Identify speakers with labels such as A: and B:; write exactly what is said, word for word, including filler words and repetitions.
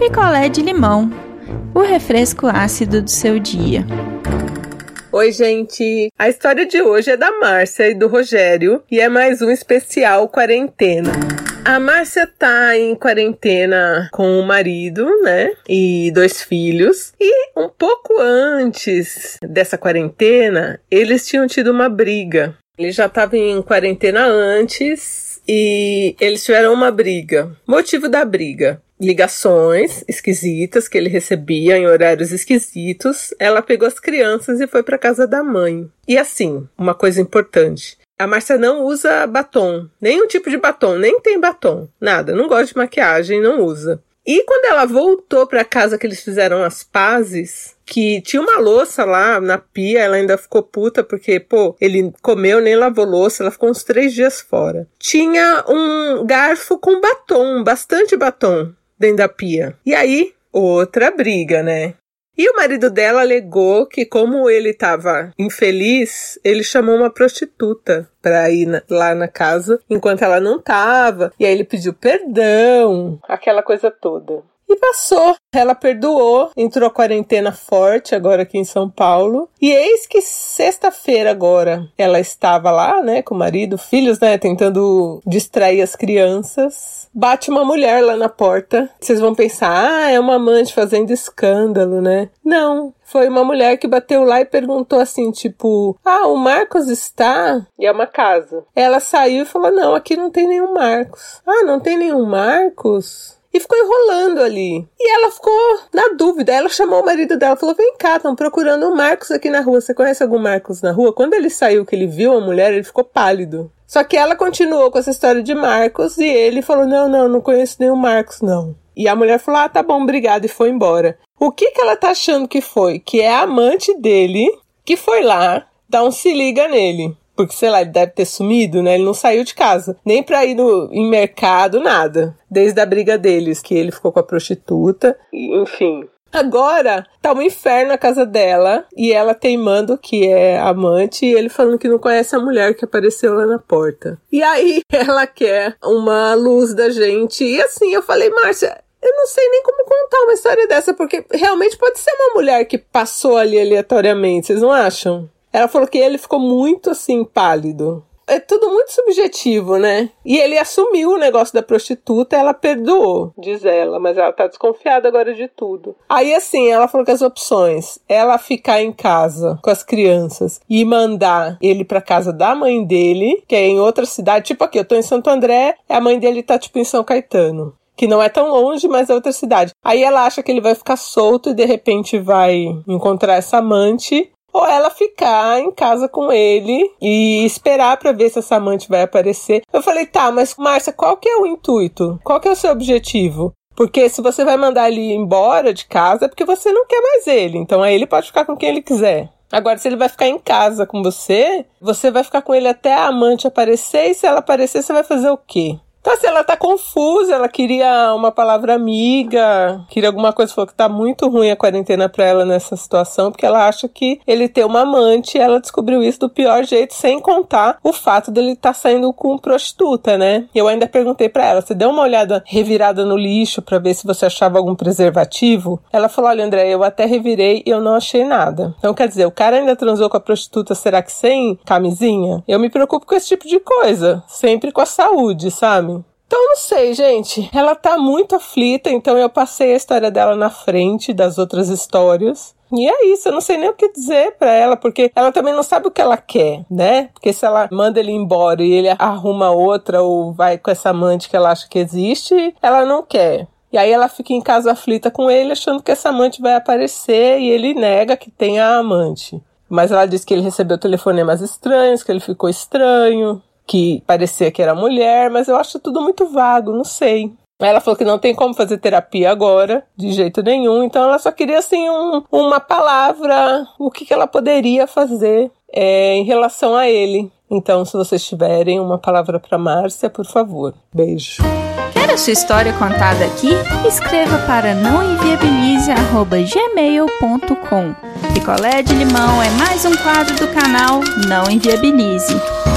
A: picolé de limão, o refresco ácido do seu dia.
B: Oi, gente! A história de hoje é da Márcia e do Rogério e é mais um especial quarentena. A Márcia tá em quarentena com o marido, né? E dois filhos. E um pouco antes dessa quarentena, eles tinham tido uma briga. Ele já estava em quarentena antes e eles tiveram uma briga. Motivo da briga: ligações esquisitas que ele recebia em horários esquisitos. Ela pegou as crianças e foi para casa da mãe. E assim, uma coisa importante: a Márcia não usa batom, nenhum tipo de batom, nem tem batom, nada, não gosta de maquiagem, não usa. E quando ela voltou para casa que eles fizeram as pazes, que tinha uma louça lá na pia, ela ainda ficou puta porque, pô, ele comeu, nem lavou louça, ela ficou uns três dias fora. Tinha um garfo com batom, bastante batom, dentro da pia. E aí, outra briga, né? E o marido dela alegou que, como ele estava infeliz, ele chamou uma prostituta para ir na, lá na casa enquanto ela não estava. E aí ele pediu perdão, aquela coisa toda. E passou. Ela perdoou, entrou a quarentena forte agora aqui em São Paulo. E eis que sexta-feira agora ela estava lá, né, com o marido, filhos, né, tentando distrair as crianças. Bate uma mulher lá na porta. Vocês vão pensar, ah, é uma amante fazendo escândalo, né? Não. Foi uma mulher que bateu lá e perguntou assim, tipo, ah, o Marcos está? E é uma casa. Ela saiu e falou, não, aqui não tem nenhum Marcos. Ah, não tem nenhum Marcos? E ficou enrolando ali. E ela ficou na dúvida. Ela chamou o marido dela e falou, vem cá, estão procurando um Marcos aqui na rua. Você conhece algum Marcos na rua? Quando ele saiu, que ele viu a mulher, ele ficou pálido. Só que ela continuou com essa história de Marcos e ele falou, não, não, não conheço nenhum Marcos, não. E a mulher falou, ah, tá bom, obrigada, e foi embora. O que que ela tá achando que foi? Que é a amante dele que foi lá dar um se liga nele. Porque, sei lá, ele deve ter sumido, né? Ele não saiu de casa. Nem pra ir no, em mercado, nada. Desde a briga deles, que ele ficou com a prostituta. Enfim. Agora, tá um inferno a casa dela. E ela teimando que é amante. E ele falando que não conhece a mulher que apareceu lá na porta. E aí, ela quer uma luz da gente. E assim, eu falei, Márcia, eu não sei nem como contar uma história dessa. Porque realmente pode ser uma mulher que passou ali aleatoriamente. Vocês não acham? Ela falou que ele ficou muito, assim, pálido. É tudo muito subjetivo, né? E ele assumiu o negócio da prostituta, ela perdoou, diz ela, mas ela tá desconfiada agora de tudo. Aí, assim, ela falou que as opções, ela ficar em casa com as crianças e mandar ele pra casa da mãe dele, que é em outra cidade, tipo aqui, eu tô em Santo André, a mãe dele tá, tipo, em São Caetano. Que não é tão longe, mas é outra cidade. Aí ela acha que ele vai ficar solto e, de repente, vai encontrar essa amante, ou ela ficar em casa com ele e esperar pra ver se essa amante vai aparecer. Eu falei, tá, mas Márcia, qual que é o intuito? Qual que é o seu objetivo? Porque se você vai mandar ele embora de casa, é porque você não quer mais ele. Então aí ele pode ficar com quem ele quiser. Agora, se ele vai ficar em casa com você, você vai ficar com ele até a amante aparecer, e se ela aparecer, você vai fazer o quê? Então, assim, ela tá confusa, ela queria uma palavra amiga, queria alguma coisa, falou que tá muito ruim a quarentena pra ela nessa situação, porque ela acha que ele tem uma amante, e ela descobriu isso do pior jeito, sem contar o fato dele estar tá saindo com prostituta, né? Eu ainda perguntei pra ela, você deu uma olhada revirada no lixo pra ver se você achava algum preservativo? Ela falou, olha, André, eu até revirei e eu não achei nada. Então, quer dizer, o cara ainda transou com a prostituta, será que sem camisinha? Eu me preocupo com esse tipo de coisa, sempre com a saúde, sabe? Então, não sei, gente. Ela tá muito aflita, então eu passei a história dela na frente das outras histórias. E é isso, eu não sei nem o que dizer pra ela, porque ela também não sabe o que ela quer, né? Porque se ela manda ele embora e ele arruma outra ou vai com essa amante que ela acha que existe, ela não quer. E aí ela fica em casa aflita com ele, achando que essa amante vai aparecer e ele nega que tem a amante. Mas ela diz que ele recebeu telefonemas estranhos, que ele ficou estranho, que parecia que era mulher, mas eu acho tudo muito vago, não sei. Ela falou que não tem como fazer terapia agora, de jeito nenhum, então ela só queria, assim, um, uma palavra, o que, que ela poderia fazer é, em relação a ele. Então, se vocês tiverem uma palavra para Márcia, por favor. Beijo.
A: Quer a sua história contada aqui? Escreva para não inviabilize arroba gmail ponto com. Picolé de Limão é mais um quadro do canal Não Inviabilize.